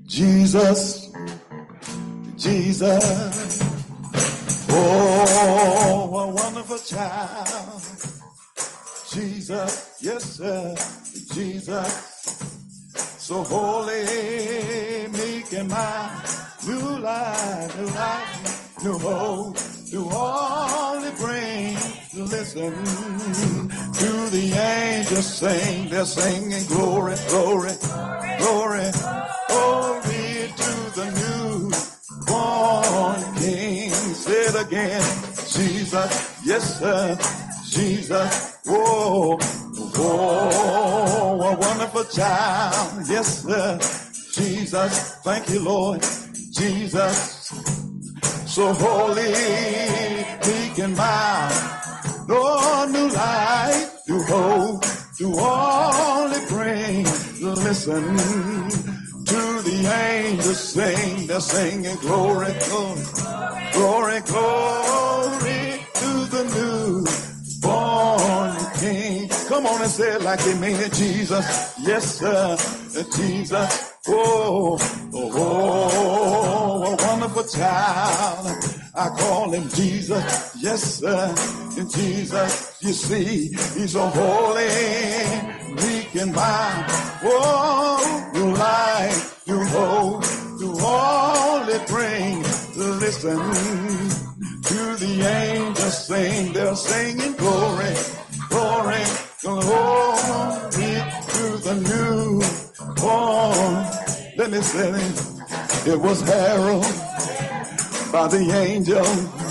Jesus, Jesus, oh, a wonderful child. Jesus, yes, sir, Jesus, so holy, meek and mild, new life, new hope, new all it brings. Listen to the angels sing, they're singing glory, glory, glory, glory to the newborn King. Say it again, Jesus, yes, sir, Jesus, whoa, whoa, a wonderful child, yes, sir, Jesus, thank you, Lord, Jesus, so holy, meek and mild, no new life, new hope, to all it brings. Listen to the angels sing, they're singing glory, glory, glory, glory to the newborn King. Come on and say it like they mean it, Jesus, yes, sir, Jesus. Oh, oh, oh, a wonderful child. I call him Jesus. Yes, sir. And Jesus, you see, he's so holy, meek and mild. Oh, you life, you hope, to all it brings. Listen to the angels sing. They're singing glory, glory, glory to the newborn. Let me say it was heralded by the angel,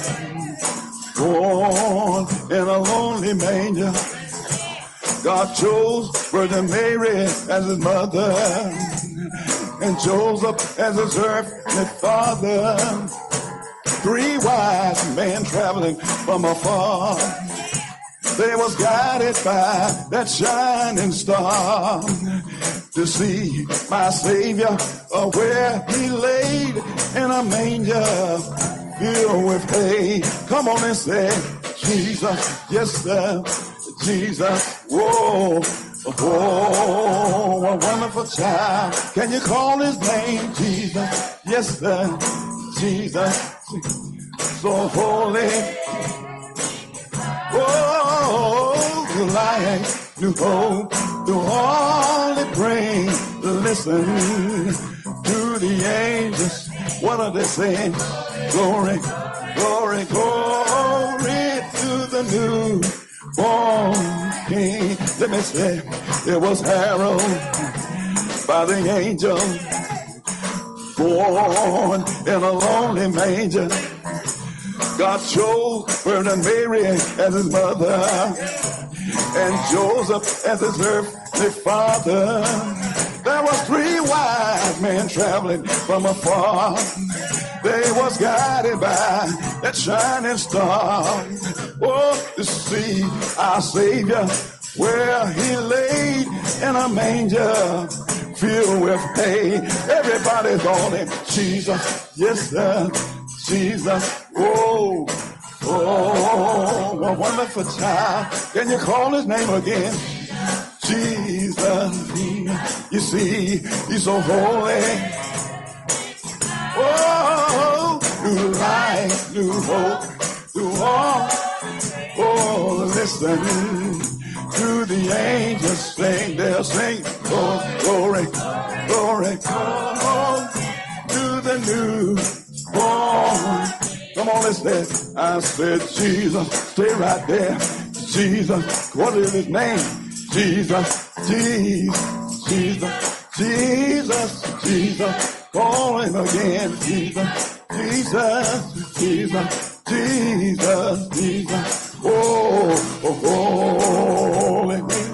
born in a lonely manger. God chose Virgin Mary as his mother and Joseph as his earthly father. 3 wise men traveling from afar, they was guided by that shining star to see my Savior where he laid in a manger filled with hay. Come on and say, Jesus, yes, sir, Jesus, whoa, whoa, a wonderful child. Can you call his name Jesus? Yes, sir, Jesus, so holy. Oh, new life, new hope, to all it brings. Listen to the angels. What are they saying? Glory, glory, glory to the newborn King. Let me say, it was heralded by the angel, born in a lonely manger. God chose Virgin Mary as his mother and Joseph as his earthly father. There was 3 wise men traveling from afar. They was guided by that shining star. Oh, to see our Savior where he laid in a manger filled with hay. Everybody's on him. Jesus, yes, sir. Jesus, oh, oh, a wonderful child. Can you call his name again? Jesus, you see, he's so holy. Oh, new life, new hope, new all. Oh, listen to the angels sing. They'll sing, oh, glory, glory, glory to the newborn. Come on, let's say, I said, Jesus, stay right there. Jesus, what is his name? Jesus, Jesus, Jesus, Jesus, Jesus, call him again. Jesus, Jesus, Jesus, Jesus, Jesus, oh, oh, oh,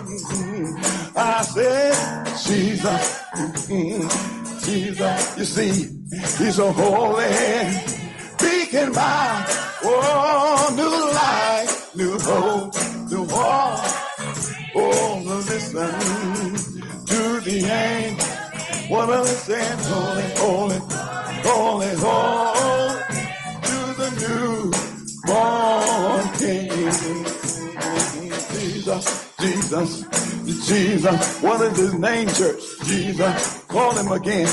I said, Jesus, Jesus, you see, he's so holy, beacon by, oh, new life, new hope, new walk. Oh, listen to the angel. What are they saying? Holy, holy, holy, holy to the newborn King. Jesus, Jesus, Jesus. What is his name, church? Jesus. Call him again.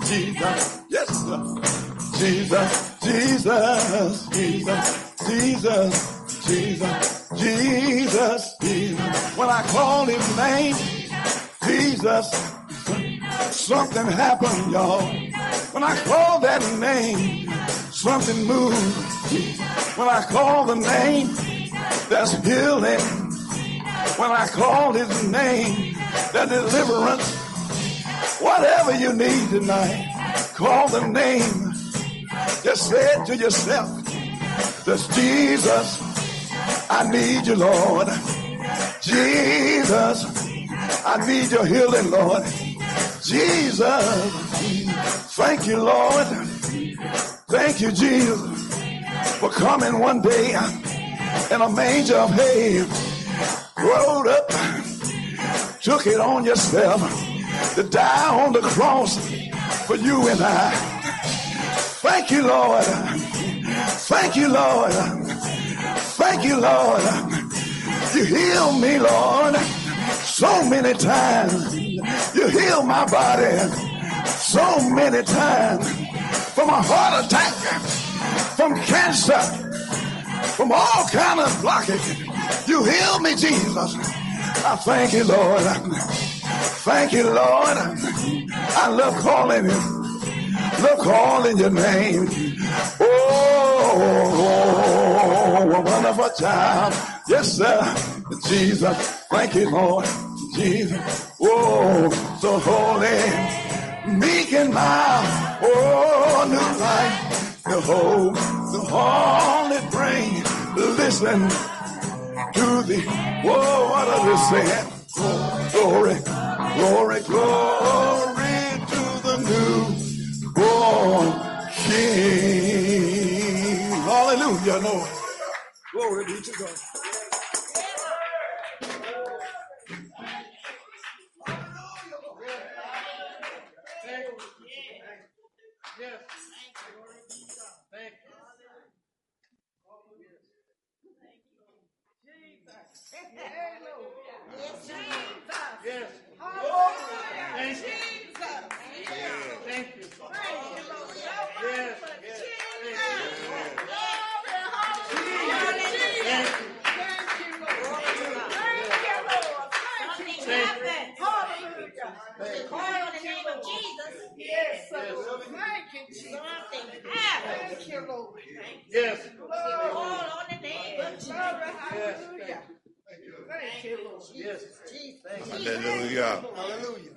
Jesus, yes, sir. Jesus, Jesus, Jesus, Jesus, Jesus, Jesus, Jesus. When I call his name, Jesus, something happened, y'all. When I call that name, something moved. When I call the name, that's healing. When I call his name, that deliverance. Whatever you need tonight, call the name. Just say it to yourself. Just Jesus, I need you, Lord. Jesus, I need your healing, Lord. Jesus, thank you, Lord. Thank you, Jesus, for coming one day in a manger of hay, rode up, took it on yourself to die on the cross for you and I. Thank you, Lord. Thank you, Lord. Thank you, Lord. You healed me, Lord, so many times. You healed my body so many times. From a heart attack, from cancer, from all kind of blockage. You healed me, Jesus. I thank you, Lord. Thank you, Lord. I love calling you. Love calling your name. Oh, a wonderful child. Yes, sir. Jesus. Thank you, Lord. Jesus. Oh, so holy, meek and mild. Oh, new life. The hope, the holy brain. Listen to the, whoa, what are they saying? Glory, glory, glory to the newborn King. Hallelujah, Lord. Glory be to God. Hallelujah. Hallelujah.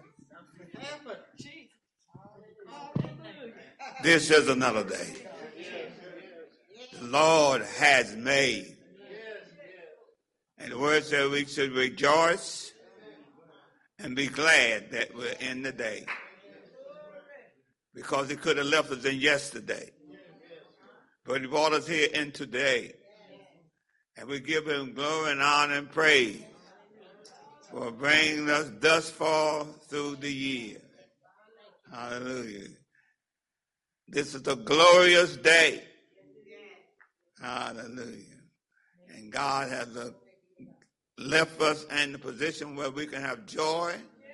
This is another day the Lord has made. And the word said we should rejoice and be glad that we're in the day. Because he could have left us in yesterday. But he brought us here in today. And we give him glory and honor and praise for bringing us thus far through the year. Hallelujah. This is a glorious day. Hallelujah. And God has left us in the position where we can have joy.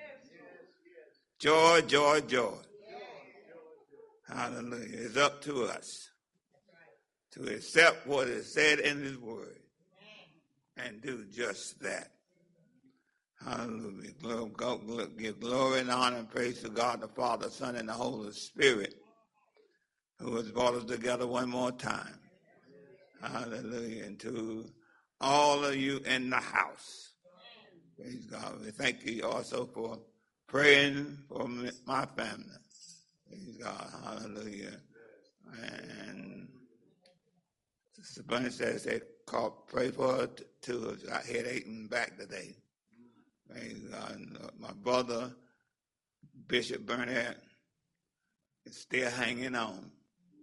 Joy, joy, joy. Hallelujah. It's up to us to accept what is said in his word and do just that. Hallelujah. Give glory and honor and praise to God the Father, Son, and the Holy Spirit, who has brought us together one more time. Hallelujah. And to all of you in the house. Praise God. We thank you also for praying for my family. Praise God. Hallelujah. And Sister Bunny says they pray for her too. I had aching back today. Praise God. And, my brother, Bishop Burnett, is still hanging on.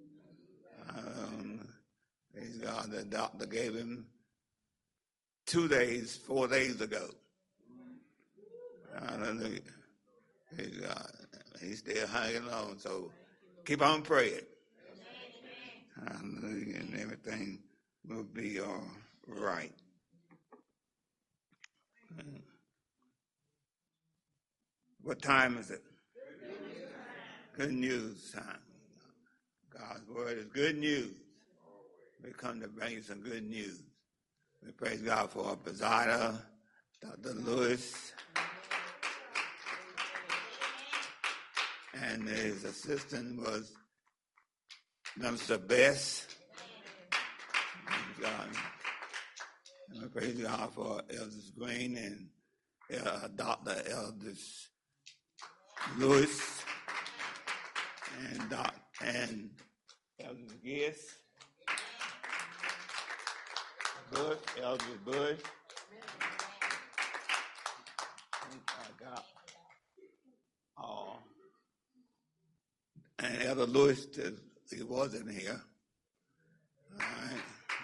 Praise God. The doctor gave him 4 days ago. Hallelujah. Praise God. He's still hanging on. So keep on praying. Hallelujah. And everything will be all right. What time is it? Good news time. God's word is good news. We come to bring you some good news. We praise God for our presider, Dr. Lewis, and his assistant was Minister Bess. And we praise God for Elders Green and Dr. Elders Lewis and Elders Giss, Elders Bush. And Elder Lewis, he wasn't here. All right.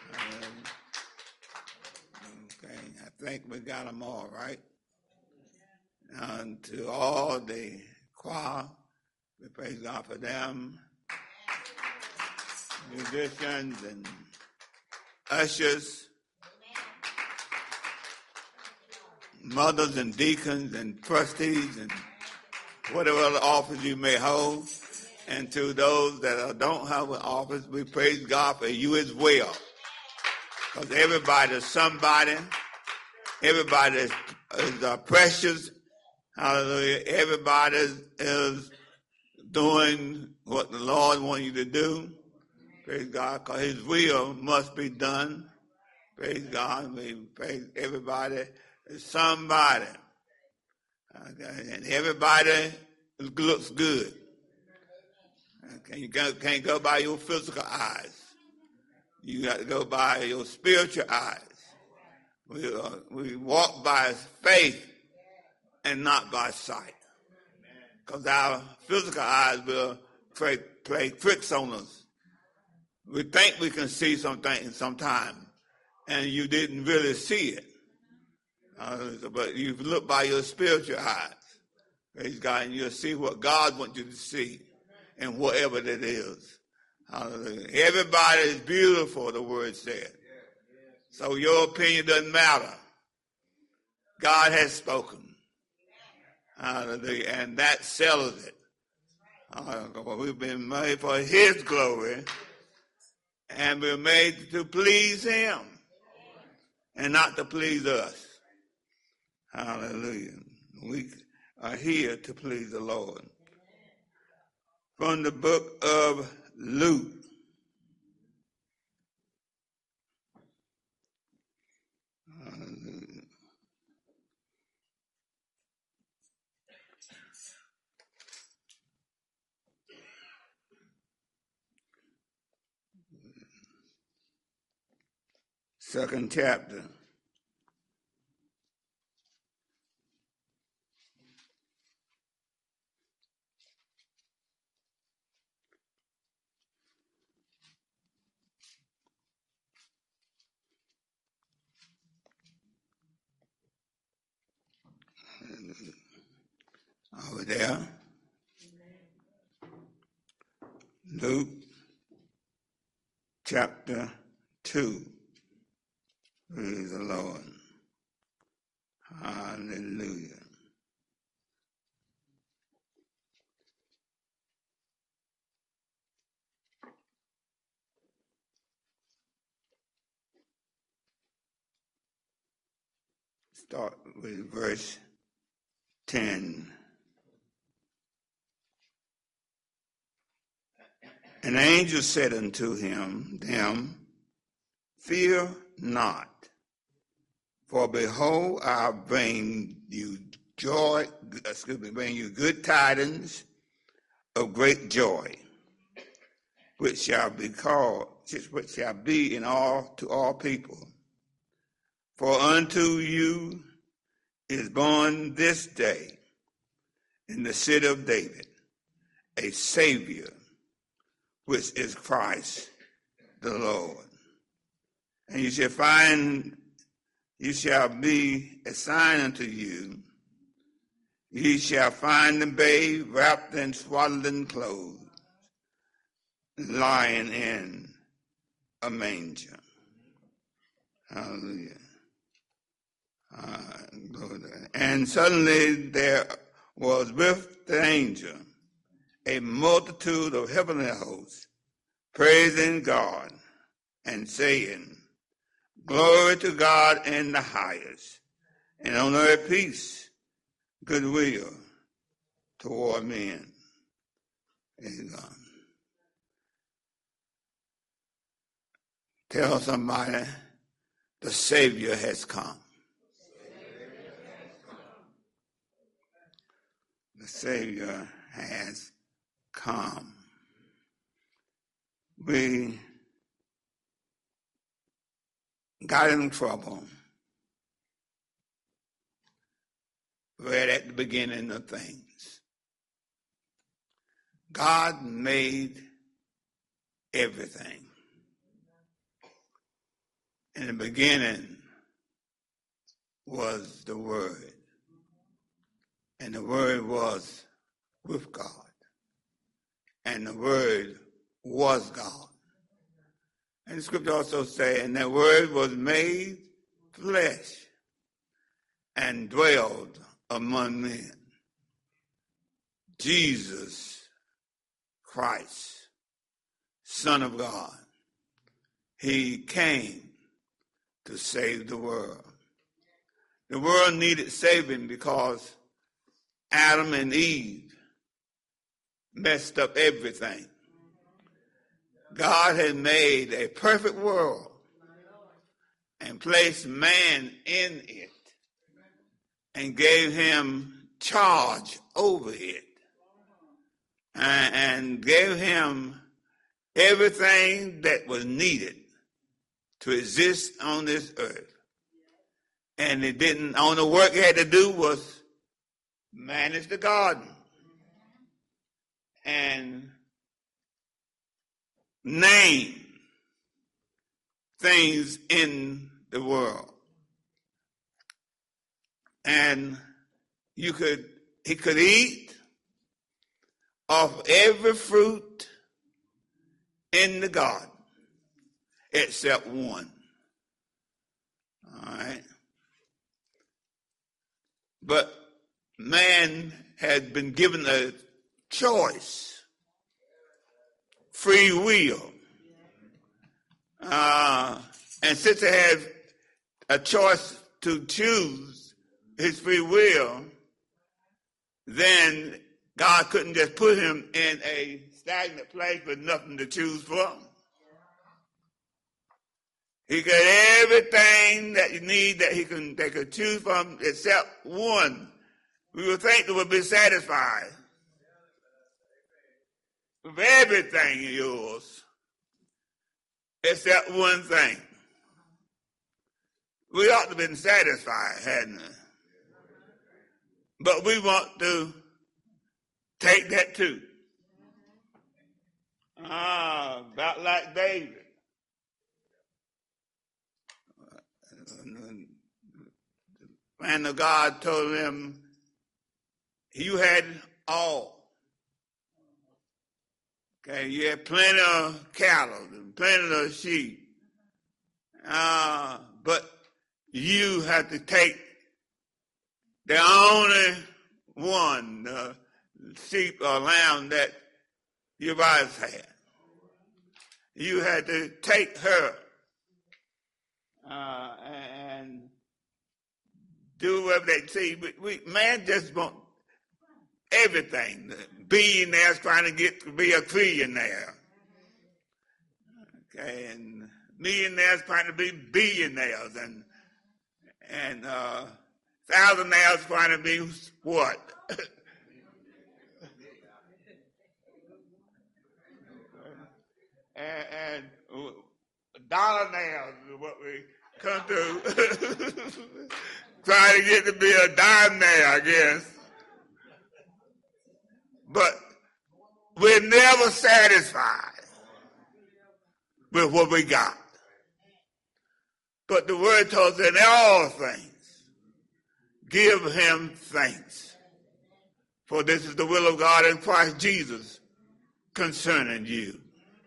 Okay, I think we got them all right. And to all the choir, we praise God for them. Musicians and ushers, mothers and deacons and trustees and whatever other office you may hold. And to those that don't have an office, we praise God for you as well. Because everybody is somebody. Everybody is precious. Hallelujah. Everybody is doing what the Lord wants you to do. Praise God, because his will must be done. Praise God. We praise everybody is somebody. And everybody looks good. You can't go by your physical eyes. You got to go by your spiritual eyes. We walk by faith and not by sight. Because our physical eyes will play tricks on us. We think we can see something sometime, and you didn't really see it. But you look by your spiritual eyes, praise God, and you'll see what God wants you to see, and whatever that is. Hallelujah. Everybody is beautiful, the word said. So your opinion doesn't matter. God has spoken. Hallelujah. And that settles it. We've been made for his glory, and we're made to please him and not to please us. Hallelujah. We are here to please the Lord. From the book of Luke. Second chapter. Over there. Luke chapter 2. Praise the Lord. Hallelujah. Start with verse 10. An angel said unto them, fear not, for behold, I bring you good tidings of great joy, which shall be to all people. For unto you is born this day in the city of David a Savior, which is Christ the Lord. And you shall be a sign unto you. Ye shall find the babe wrapped in swaddling clothes, lying in a manger. Hallelujah. And suddenly there was with the angel a multitude of heavenly hosts, praising God and saying, Glory to God in the highest, and on earth peace, goodwill toward men. And tell somebody, the Savior has come. The Savior has come. We got in trouble right at the beginning of things. God made everything. In the beginning was the Word, and the Word was with God, and the Word was God. And the scripture also says, and that Word was made flesh and dwelled among men. Jesus Christ, Son of God, he came to save the world. The world needed saving because Adam and Eve messed up everything. God had made a perfect world and placed man in it and gave him charge over it and gave him everything that was needed to exist on this earth. And it didn't, only work he had to do was manage the garden and name things in the world. And he could eat off every fruit in the garden except one. All right. But man had been given a choice, free will. And since he had a choice to choose his free will, then God couldn't just put him in a stagnant place with nothing to choose from. He got everything that you need that they could choose from except one. We would think they would be satisfied with everything yours except one thing. We ought to have been satisfied, hadn't we? But we want to take that too. About like David. The man of God told him, you had all. Okay, you had plenty of cattle and plenty of sheep. But you have to take the only one, sheep or lamb that your wives had. You had to take her and do whatever they see. Man just want everything. The billionaires trying to get to be a trillionaire. Okay, and millionaires trying to be billionaires, and thousandaires trying to be what? and dollar-naires is what we come to. Trying to get to be a dime-naire, I guess. But we're never satisfied with what we got. But the word tells us in all things, give him thanks. For this is the will of God in Christ Jesus concerning you.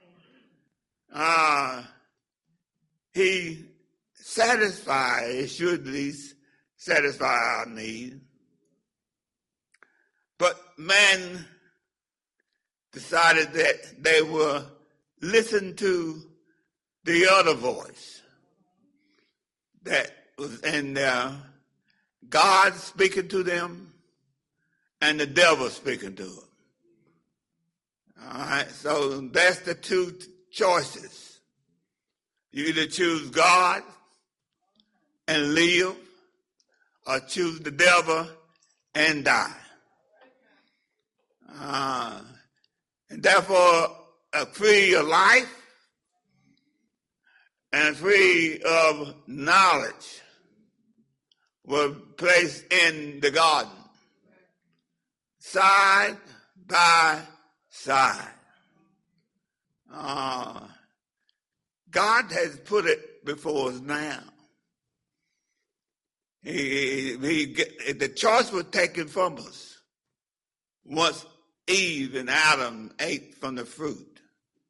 He satisfies, should at least satisfy our need. But man decided that they will listen to the other voice that was in there, God speaking to them and the devil speaking to them. All right, so that's the two choices. You either choose God and live, or choose the devil and die. And therefore, free of life and free of knowledge were placed in the garden, side by side. God has put it before us now. The choice was taken from us once Eve and Adam ate from the fruit.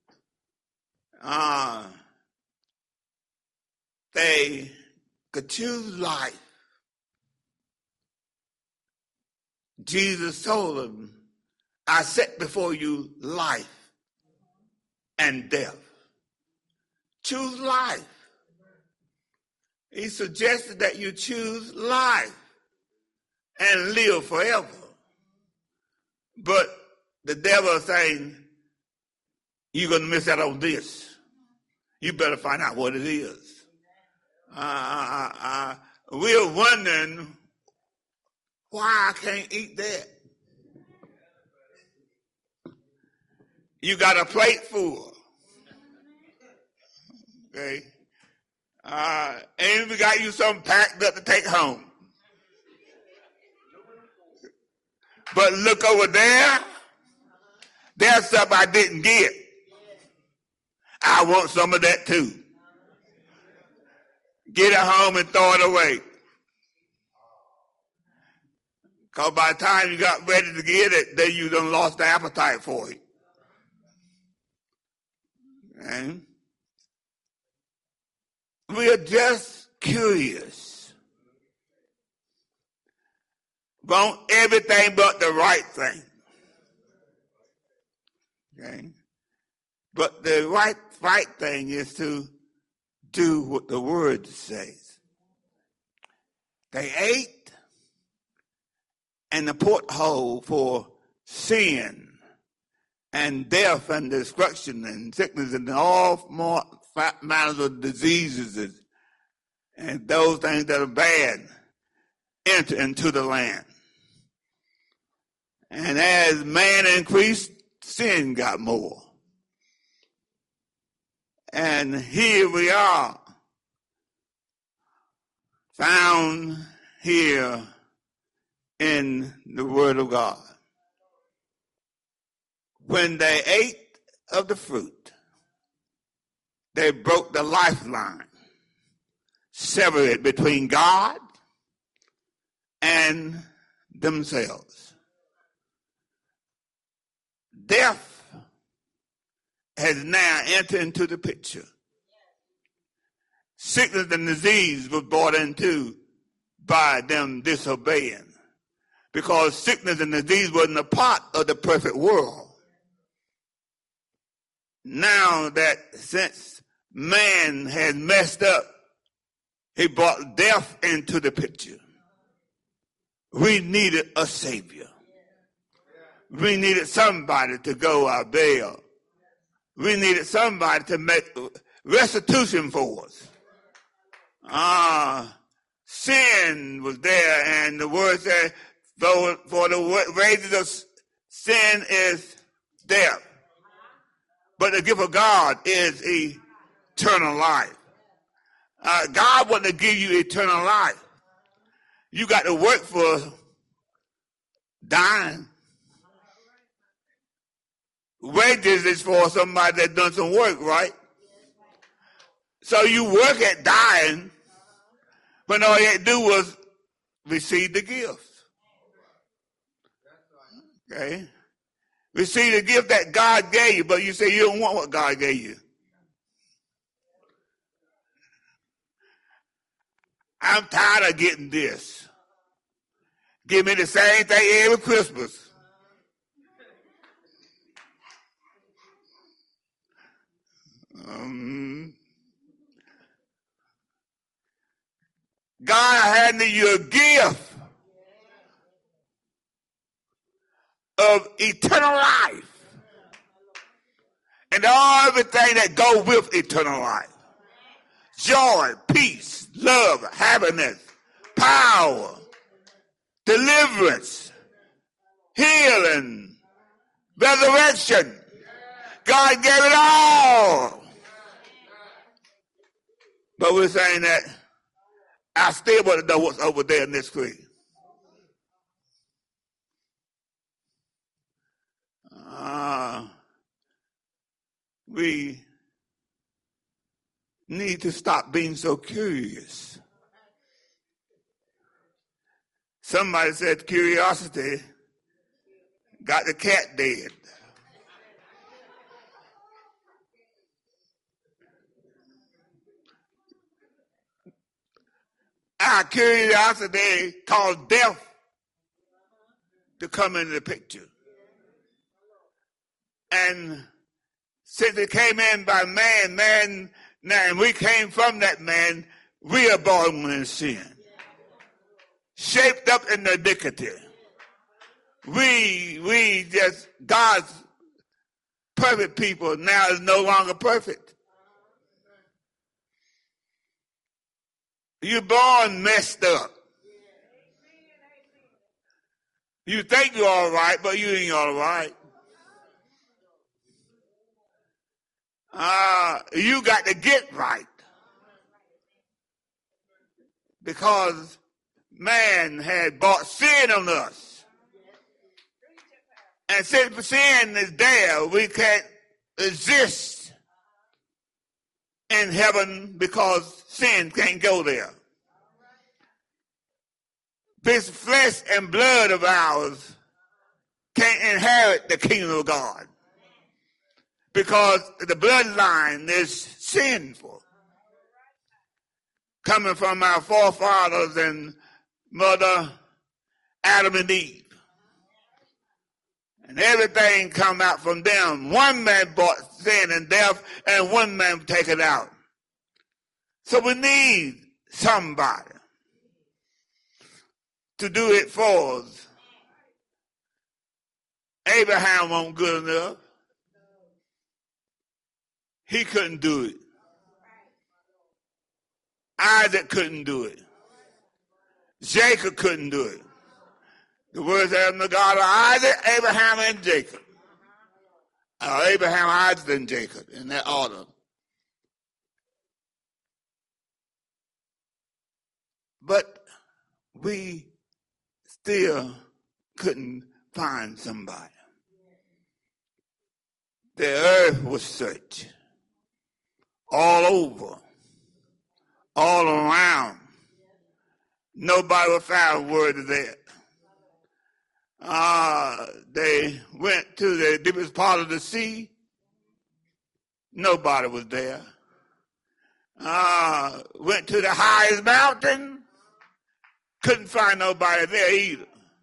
They could choose life. Jesus told them, I set before you life and death. Choose life. He suggested that you choose life and live forever. But the devil is saying, you're going to miss out on this. You better find out what it is. We're wondering why I can't eat that. You got a plate full. Okay? And we got you something packed up to take home. But look over there. There's stuff I didn't get. I want some of that too. Get it home and throw it away. Because by the time you got ready to get it, then you done lost the appetite for it. Okay? We are just curious. Want everything but the right thing. Okay? But the right thing is to do what the word says. They ate, and the porthole for sin and death and destruction and sickness and all more manners of diseases and those things that are bad enter into the land. And as man increased, sin got more. And here we are, found here in the Word of God. When they ate of the fruit, they broke the lifeline, severed it between God and themselves. Death has now entered into the picture. Sickness and disease was brought into by them disobeying, because sickness and disease wasn't a part of the perfect world. Now that since man has messed up, he brought death into the picture. We needed a savior. We needed somebody to go our bail. We needed somebody to make restitution for us. Sin was there, and the word said, for the wages of sin is death. But the gift of God is eternal life. God wants to give you eternal life. You got to work for dying. Wages is for somebody that done some work, right? So you work at dying, but all you had to do was receive the gift. Okay? Receive the gift that God gave you, but you say you don't want what God gave you. I'm tired of getting this. Give me the same thing every Christmas. God handed you a gift of eternal life and everything that goes with eternal life. Joy, peace, love, happiness, power, deliverance, healing, resurrection. God gave it all. But we're saying that I still want to know what's over there in this screen. We need to stop being so curious. Somebody said curiosity got the cat dead. Our curiosity caused death to come into the picture. And since it came in by man, and we came from that man, we are born in sin. Shaped up in the iniquity. We just, God's perfect people now is no longer perfect. You're born messed up. You think you're all right, but you ain't all right. You got to get right. Because man had brought sin on us. And since sin is there, we can't exist in heaven because sin can't go there. This flesh and blood of ours can't inherit the kingdom of God because the bloodline is sinful. Coming from our forefathers and mother Adam and Eve. And everything come out from them. One man brought sin and death, and one man take it out. So we need somebody to do it for us. Abraham wasn't good enough. He couldn't do it. Isaac couldn't do it. Jacob couldn't do it. The words of the God of Isaac, Abraham, and Jacob. Abraham, Isaac, and Jacob, in that order. But we still couldn't find somebody. The earth was searched all over, all around. Nobody was found worthy there. They went to the deepest part of the sea. Nobody was there. Went to the highest mountain. Couldn't find nobody there either.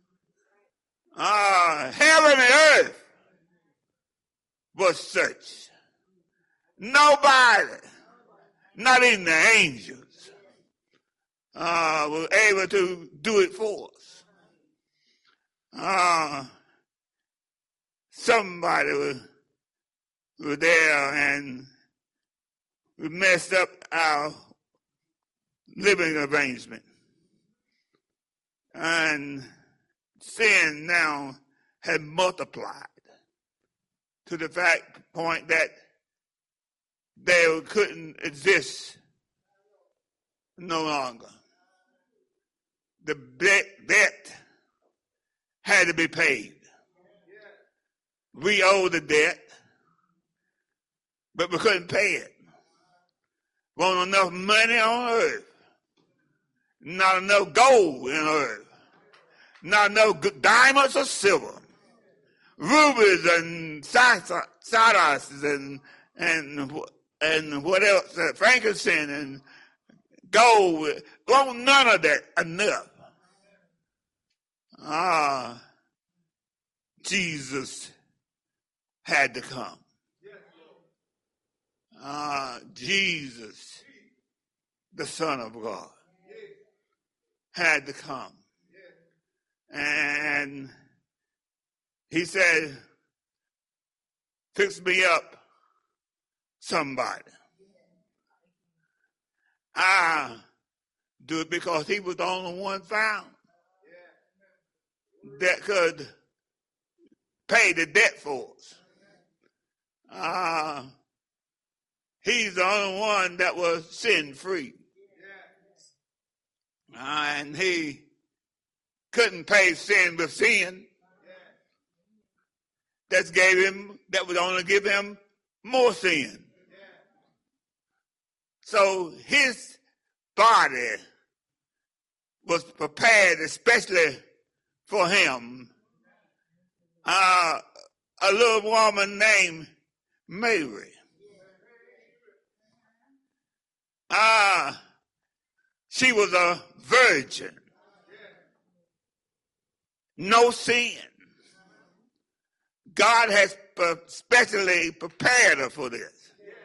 Heaven and earth was searched. Nobody, not even the angels, was able to do it for us. Somebody was there and we messed up our living arrangement. And sin now had multiplied to the point that they couldn't exist no longer. The debt had to be paid. We owed the debt, but we couldn't pay it. Wasn't enough money on earth. Not enough gold in earth. Not enough diamonds or silver. Rubies and sardius and what else? Frankincense and gold. Wasn't none of that enough. Jesus had to come. Jesus, the Son of God, had to come. And he said, fix me up somebody. I do it because he was the only one found that could pay the debt for us. He's the only one that was sin free. And he couldn't pay sin with sin. That would only give him more sin. So his body was prepared especially for him. A little woman named Mary. She was a virgin. No sin. God has specially prepared her for this.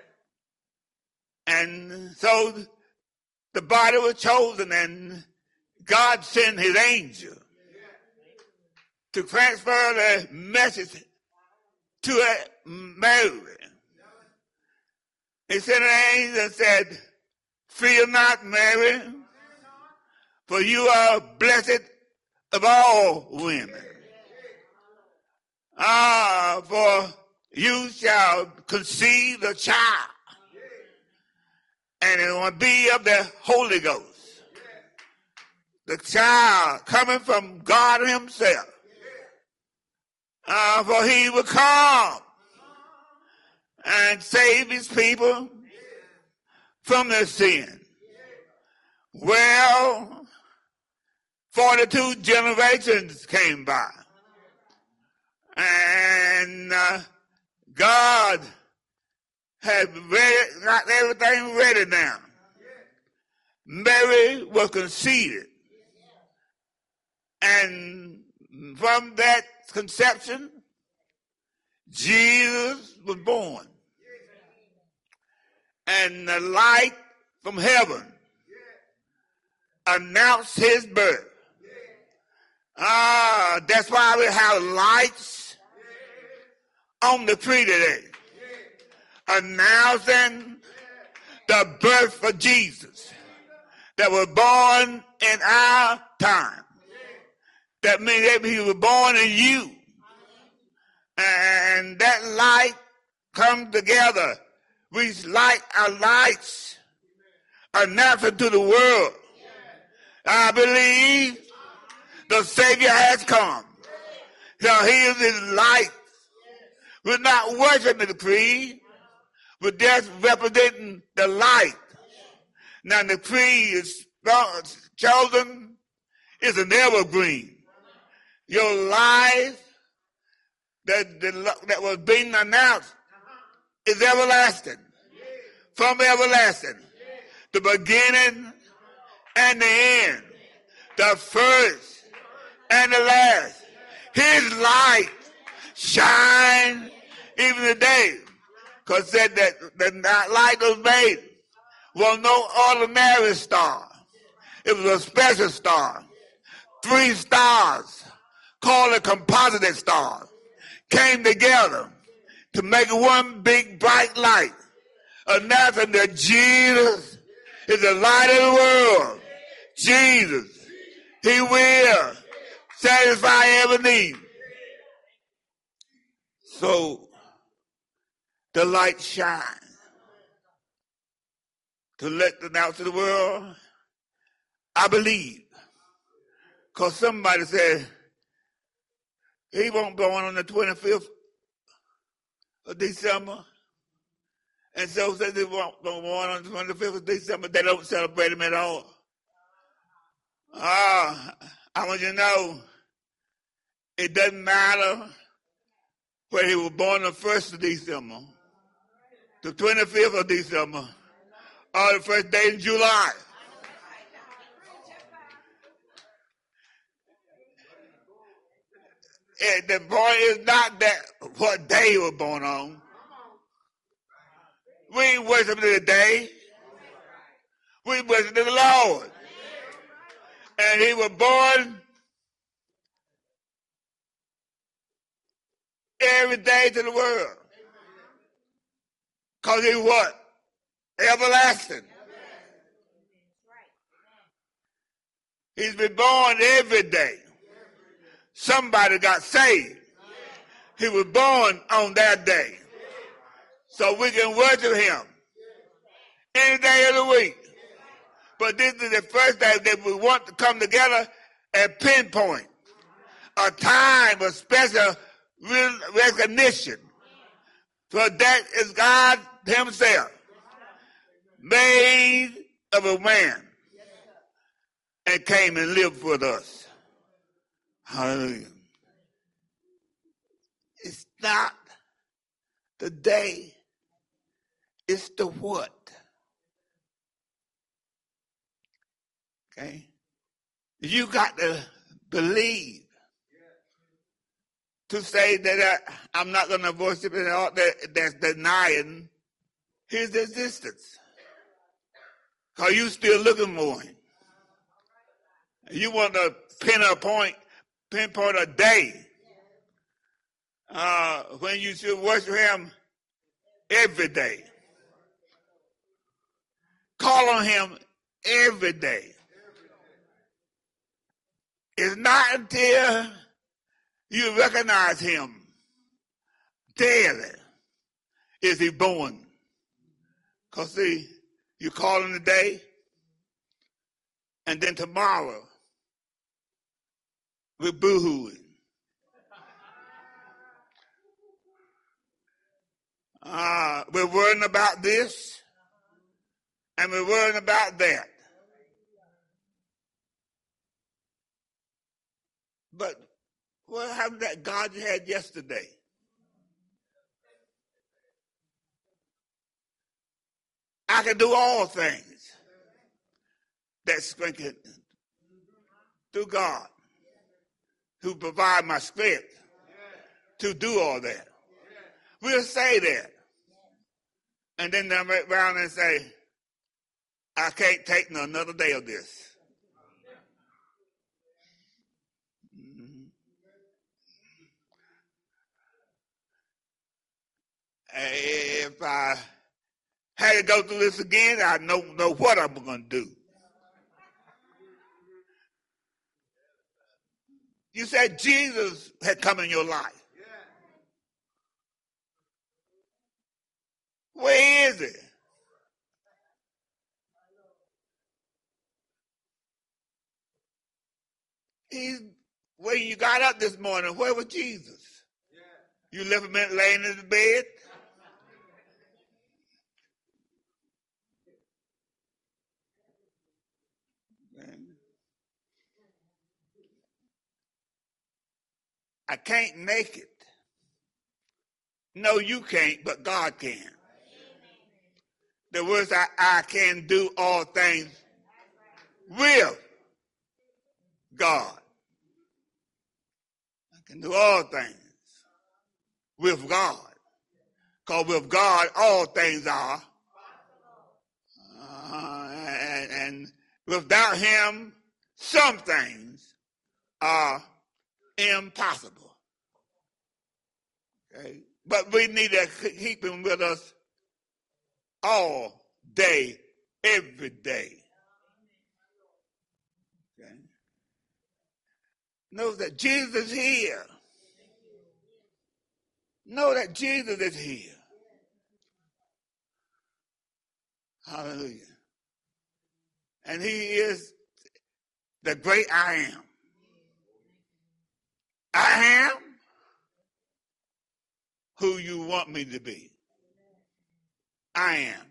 And so the body was chosen, and God sent his angel to transfer the message to Mary. He sent an angel and said, fear not, Mary, for you are blessed of all women. For you shall conceive a child, and it will be of the Holy Ghost. The child coming from God himself. For he will come and save his people from their sin. Well, 42 generations came by. And God had got everything ready now. Mary was conceived. And from that conception, Jesus was born. And the light from heaven announced his birth. That's why we have lights on the tree today, announcing the birth of Jesus that was born in our time. That means that he was born in you. And that light comes together. We light our lights, announcing to the world, I believe the Savior has come. So he is his light. We're not worshiping the tree. We're just representing the light. Now the tree is chosen is an evergreen. Your life that was being announced is everlasting. From everlasting. The beginning and the end. The first and the last. His light shine even today. Because said that the light was made was no ordinary star. It was a special star. 3 stars called a composite star came together to make one big bright light, announcing that Jesus is the light of the world. Jesus, he will satisfy every need. So the light shines to let out to the world. I believe, because somebody said he won't be born on the 25th of December. And so said they won't be born on the 25th of December. They don't celebrate him at all. I want you to know, it doesn't matter whether he was born the 1st of December, the 25th of December, or the first day in July. The point is not that what day he was born on. We ain't worshiping today. We worship the Lord. And he was born every day to the world. Because he what? Everlasting. He's been born every day. Somebody got saved. He was born on that day. So we can worship him any day of the week. But this is the first day that we want to come together and pinpoint a time of special recognition. For that is God himself, made of a man, and came and lived with us. Hallelujah. It's not the day, it's the what. Okay? You got to believe to say that I'm not going to worship it all, that's denying his existence. Because you still looking for him. You want to pinpoint a day when you should worship him every day. Call on him every day. It's not until you recognize him daily is he born. Because see, you call him today, and then tomorrow we're boo-hooing. We're worrying about this, and we're worrying about that. But what happened that God had yesterday? I can do all things that strengthen through God, who provide my strength to do all that. We'll say that. And then they'll make around and say, I can't take another day of this. If I had to go through this again, I know what I'm going to do. You said Jesus had come in your life. Where is it? When you got up this morning, where was Jesus? You left him laying in the bed? I can't make it. No, you can't, but God can. The words I can do all things with God. I can do all things with God. Because with God, all things are. And without him, some things are impossible. Okay? But we need to keep him with us all day, every day. Okay? Know that Jesus is here. Know that Jesus is here. Hallelujah. And he is the great I am. I am who you want me to be. I am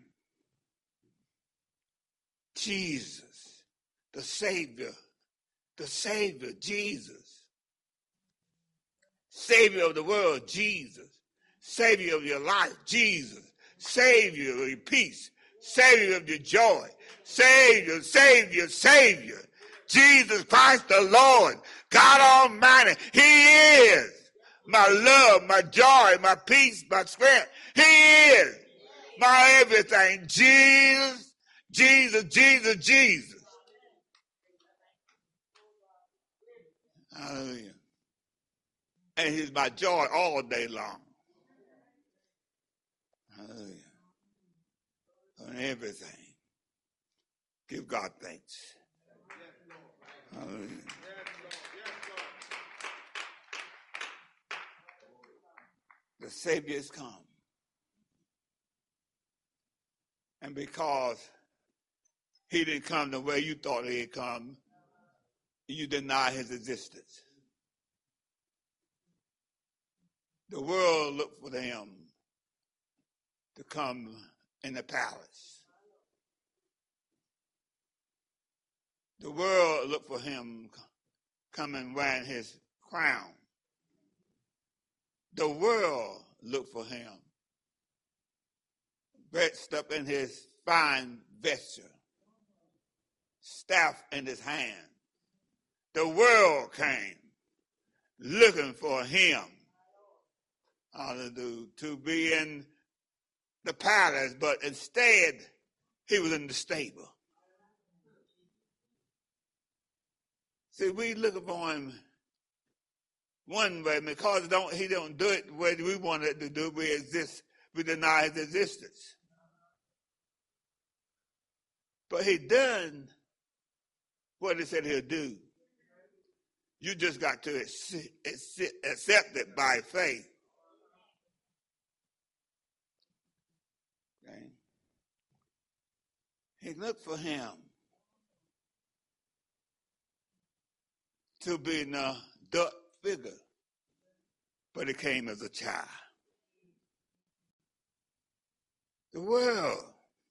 Jesus, the Savior, Jesus. Savior of the world, Jesus. Savior of your life, Jesus. Savior of your peace. Savior of your joy. Savior. Jesus Christ the Lord, God Almighty. He is my love, my joy, my peace, my strength. He is My everything. Jesus, Jesus, Jesus, Jesus. Hallelujah. And he's my joy all day long. Hallelujah. On everything. Give God thanks. Hallelujah. The Savior has come. And because he didn't come the way you thought he'd come, you deny his existence. The world looked for him to come in the palace. The world looked for him coming wearing his crown. The world looked for him dressed up in his fine vesture, staff in his hand. The world came looking for him, hallelujah, to be in the palace, but instead he was in the stable. See, we looking for him one way because he don't do it the way we want it to do. We deny his existence. But he done what he said he'll do. You just got to accept it by faith. Okay? He looked for him to be an adult figure, but he came as a child. The world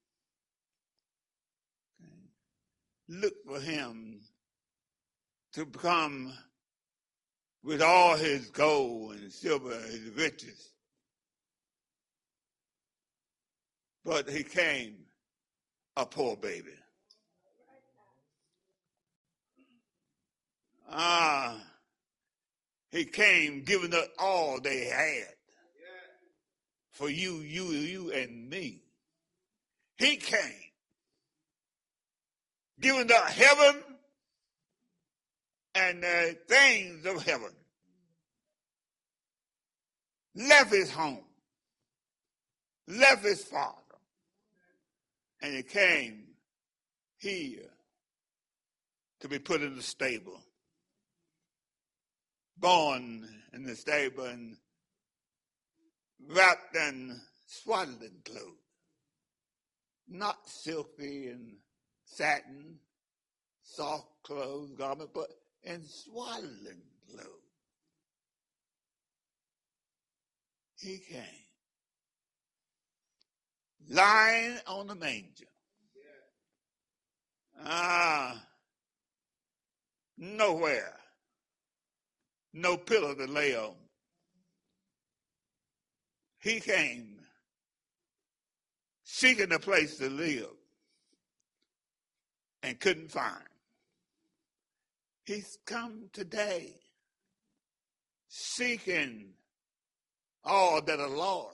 looked for him to come with all his gold and silver, his riches. But he came a poor baby. He came giving up all they had for you, and me. He came giving up heaven and the things of heaven. Left his home, left his father, and he came here to be put in the stable. Born in the stable and wrapped in swaddling clothes. Not silky and satin, soft clothes, garment, but in swaddling clothes. He came. Lying on the manger. Nowhere. No pillow to lay on. He came seeking a place to live and couldn't find. He's come today seeking all that are lost.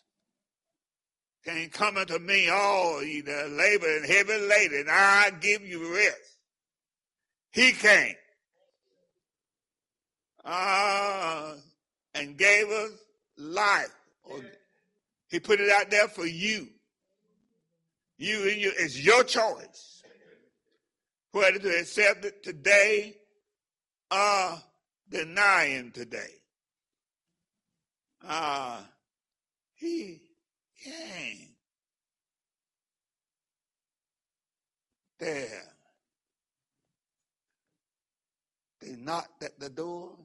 Can come unto me all ye that labor and heavy laden, and I'll give you rest. He came. And gave us life. He put it out there for you. It's your choice whether to accept it today or deny him today. He came there. They knocked at the door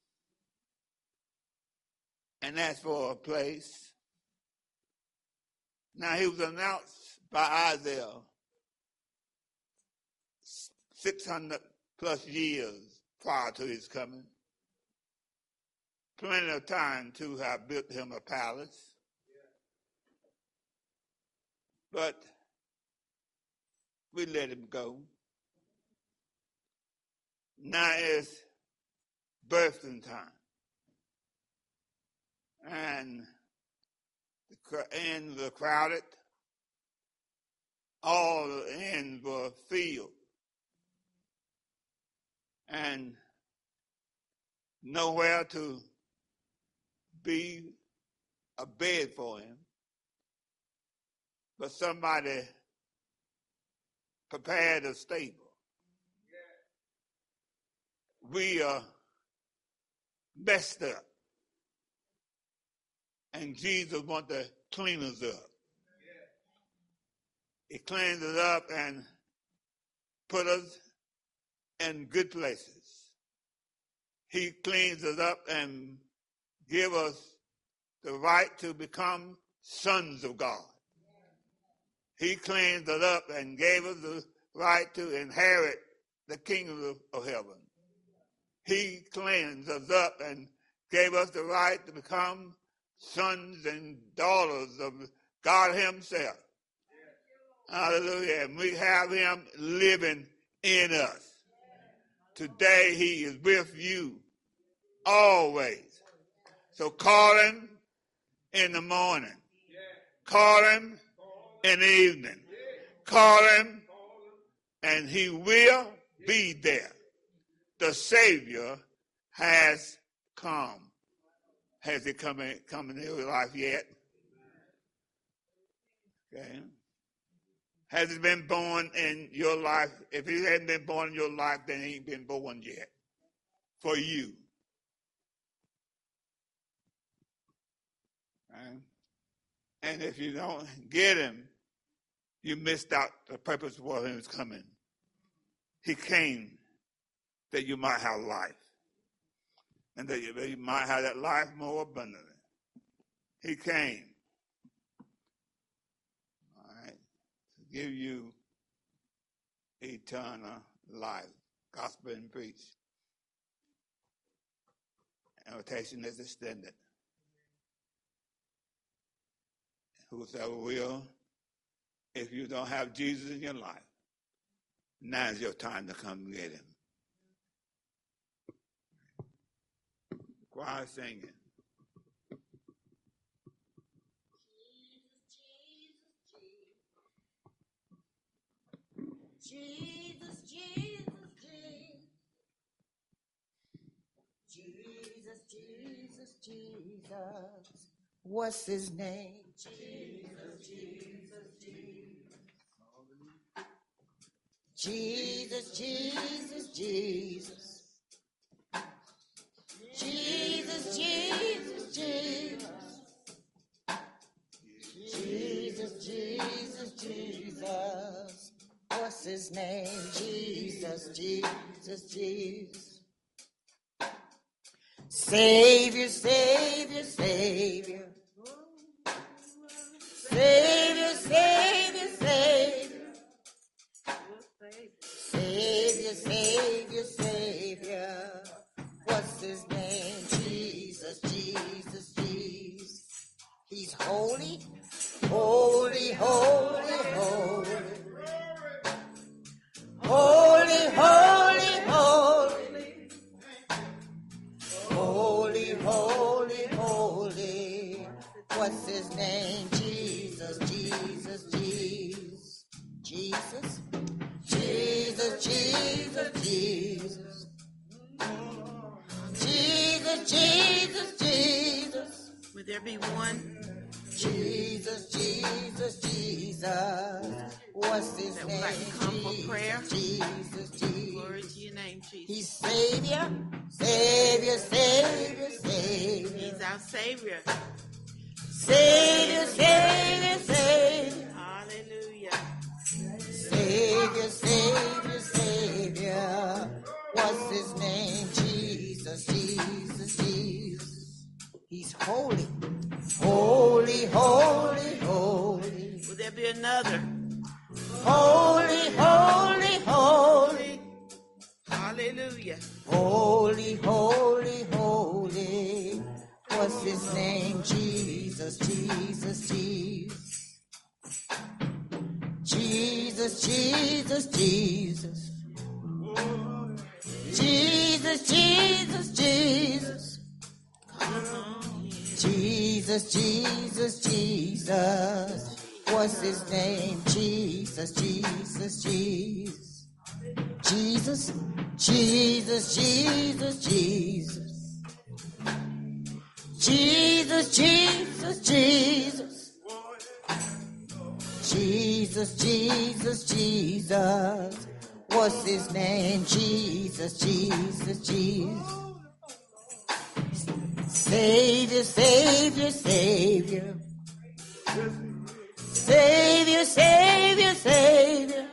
and asked for a place. Now he was announced by Isaiah 600 plus years prior to his coming. Plenty of time to have built him a palace. But we let him go. Now it's birthing time. And the crowded, all the ends were filled. And nowhere to be a bed for him. But somebody prepared a stable. We are messed up. And Jesus wants to clean us up. He cleans us up and put us in good places. He cleans us up and gives us the right to become sons of God. He cleansed us up and gave us the right to inherit the kingdom of heaven. He cleansed us up and gave us the right to become sons and daughters of God himself. Hallelujah. And we have him living in us. Today he is with you always. So call him in the morning. Call him in the evening. Call him and he will be there. The Savior has come. Has he come in your life yet? Okay. Has he been born in your life? If he hasn't been born in your life, then he ain't been born yet. For you. Right? And if you don't get him, you missed out the purpose for him is coming. He came that you might have life. And that you might have that life more abundantly. He came. All right. To give you eternal life. Gospel and preach. Invitation is extended. Whosoever will, if you don't have Jesus in your life, now is your time to come get him. Choir singing. Jesus, Jesus, Jesus. Jesus, Jesus, Jesus. What's his name? Jesus, Jesus, Jesus. Jesus, Jesus, Jesus. Jesus, Jesus, Jesus. Jesus, Jesus, Jesus. What's his name? Jesus, Jesus, Jesus. Savior, Savior, Savior. Savior, Savior, Savior. Savior, Savior, Savior. What's his name? Jesus, Jesus, Jesus. He's holy, holy, holy, holy. Holy, holy, holy. Holy, holy, holy. What's his name? Jesus, Jesus, Jesus. Jesus, Jesus, Jesus, Jesus. Jesus, Jesus, Jesus. Would there be one Jesus, Jesus, Jesus. What's his that would name? like to come for prayer? Jesus, Jesus. Glory to your name, Jesus. He's Savior, Savior, Savior, Savior. He's our Savior. Savior, Savior, Savior. Hallelujah. Savior, Savior, Savior. What's his name? Jesus, Jesus, Jesus. He's holy, holy, holy, holy. Will there be another? Holy, holy, holy. Hallelujah. Holy, holy, holy. What's his name? Jesus, Jesus, Jesus. Jesus, Jesus, Jesus. Jesus, Jesus, Jesus. Jesus, Jesus, Jesus. What's his name? Jesus, Jesus, Jesus. Jesus, Jesus, Jesus, Jesus. Jesus, Jesus, Jesus. Jesus, Jesus, Jesus. What's his name? Jesus, Jesus, Jesus. Savior, Savior, Savior. Savior, Savior, Savior.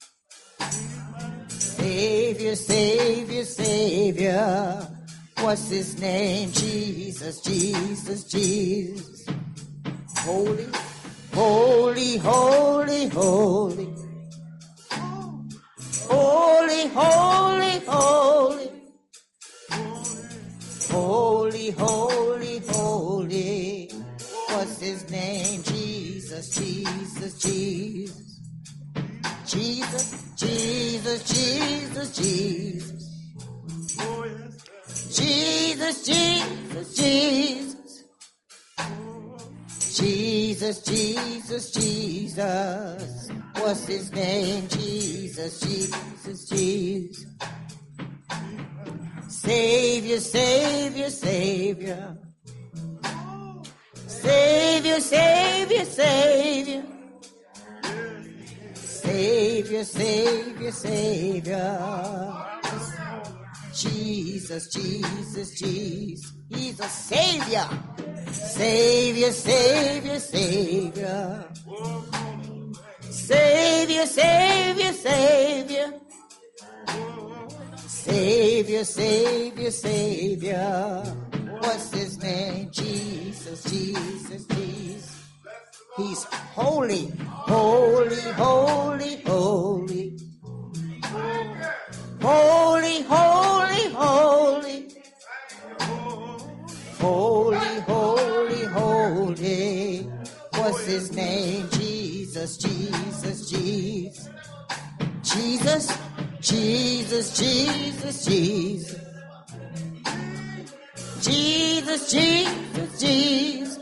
Savior, Savior, Savior. What's his name? Jesus, Jesus, Jesus. Holy, holy, holy, holy. Holy, holy, holy. Holy, holy, holy. What's his name? Jesus, Jesus, Jesus. Jesus, Jesus, Jesus, Jesus. Jesus, Jesus, Jesus. Jesus, Jesus, Jesus. What's his name? Jesus, Jesus, Jesus. Savior, Savior, Savior. Savior, Savior, Savior. Savior, Savior, Savior. Jesus, Jesus, Jesus. He's a Savior. Savior, Savior, Savior. Savior, Savior, Savior. Savior, Savior, Savior. What's his name? Jesus, Jesus, Jesus. He's holy, holy, holy, holy. Holy, holy, holy. Holy, holy, holy. What's his name? Jesus, Jesus, Jesus. Jesus, Jesus, Jesus, Jesus. Jesus, Jesus, Jesus.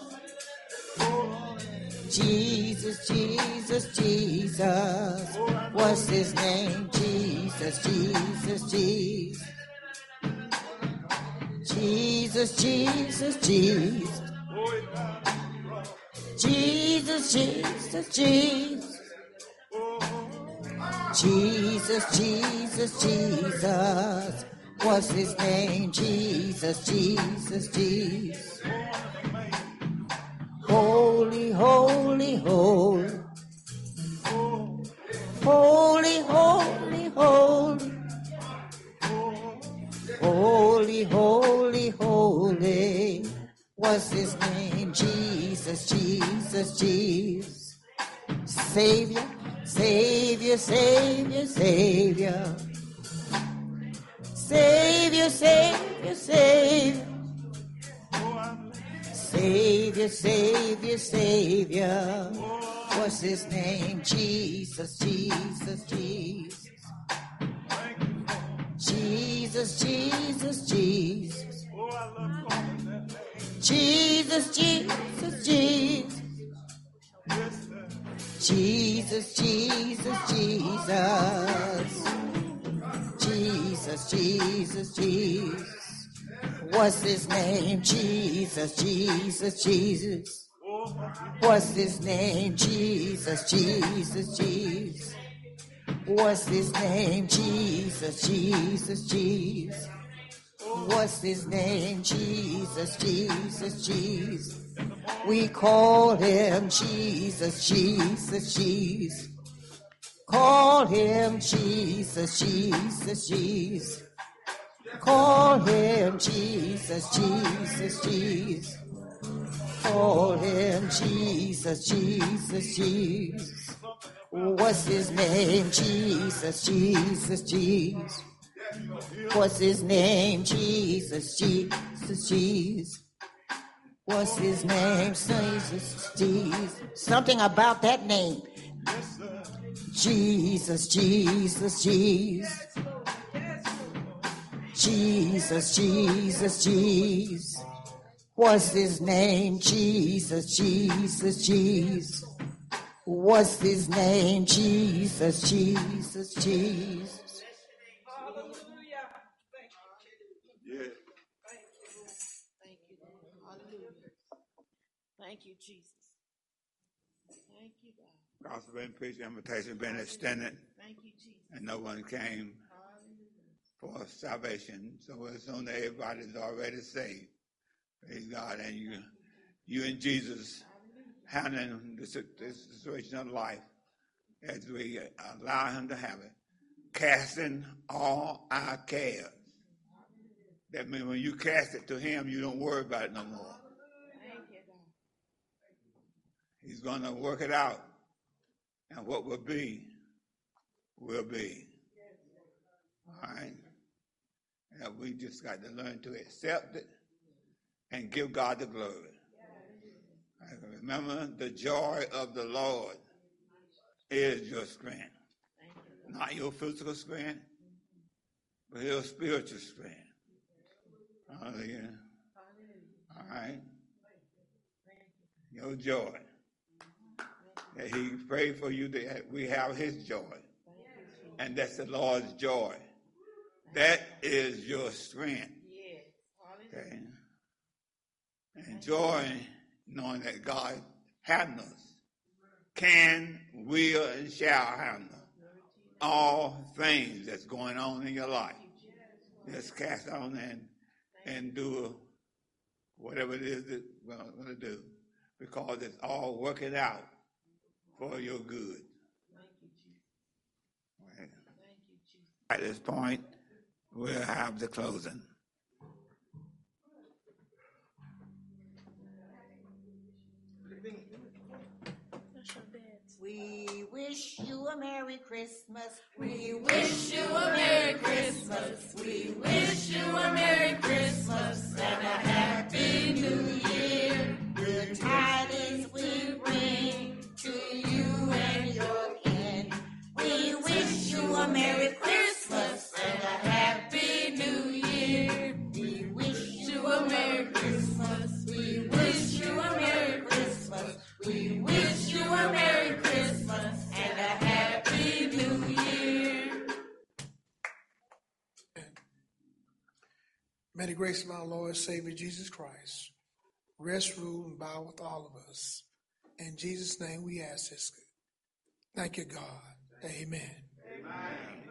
Jesus, Jesus, Jesus. What's his name? Jesus, Jesus, Jesus. Jesus, Jesus, Jesus. Jesus, Jesus, Jesus. Jesus, Jesus, Jesus. What's his name? Jesus, Jesus, Jesus. Holy, holy, holy. Holy, holy, holy. Holy, holy, holy. What's his name? Jesus, Jesus, Jesus. Savior, Savior, Savior, Savior. Savior, Savior, Savior. Savior, Savior, Savior. What's his name? Jesus, Jesus, Jesus. Jesus, Jesus, Jesus. Jesus, Jesus, Jesus. Jesus, Jesus, Jesus. Jesus, Jesus, Jesus. What's his name? Jesus, Jesus, Jesus. What's his name? Jesus, Jesus, Jesus. What's his name? Jesus, Jesus, Jesus. What's his name? Jesus, Jesus, Jesus. We call him Jesus, Jesus, Jesus. Call him Jesus, Jesus, Jesus. Call him Jesus, Jesus, Jesus. Call him Jesus, Jesus, Jesus. What's his name? Jesus, Jesus, Jesus. What's his name? Jesus, Jesus, Jesus. What's his name? Jesus, Jesus. Something about that name. Jesus, Jesus, Jesus. Jesus, Jesus, Jesus. What's his name? Jesus, Jesus, Jesus. What's his name? Jesus, Jesus, Jesus. Hallelujah. Yeah. Thank you, Lord. Hallelujah. Thank you, Jesus. Thank you, God. Gospel been preached, invitation been extended, Thank you, Jesus. and no one came for salvation. So as soon as everybody's already saved, praise God, and you and Jesus handling this situation of life as we allow him to have it, casting all our cares. That means when you cast it to him, you don't worry about it no more. Thank you, God. He's going to work it out. And what will be, will be. All right? And we just got to learn to accept it and give God the glory. Right? Remember, the joy of the Lord is your strength. Not your physical strength, but your spiritual strength. Hallelujah. All right? Your joy. That he prayed for you that we have his joy. And that's the Lord's joy. That is your strength. Okay? And joy, knowing that God handles, can, will, and shall handle all things that's going on in your life. Just cast on and do whatever it is that we're going to do, because it's all working out for your good. Right. At this point, we'll have the closing. We wish you a Merry Christmas. We wish you a Merry Christmas. We wish you a Merry Christmas and a Happy New Year. Good tidings we bring to you and your kin. We wish you a Merry Christmas and a Happy New Year. We wish You a Merry Christmas. We wish you a Merry Christmas. We wish you a Merry Christmas and a Happy New Year. May the grace of our Lord and Savior Jesus Christ rest, rule, and bow with all of us. In Jesus' name we ask this. Thank you, God. Amen. Amen.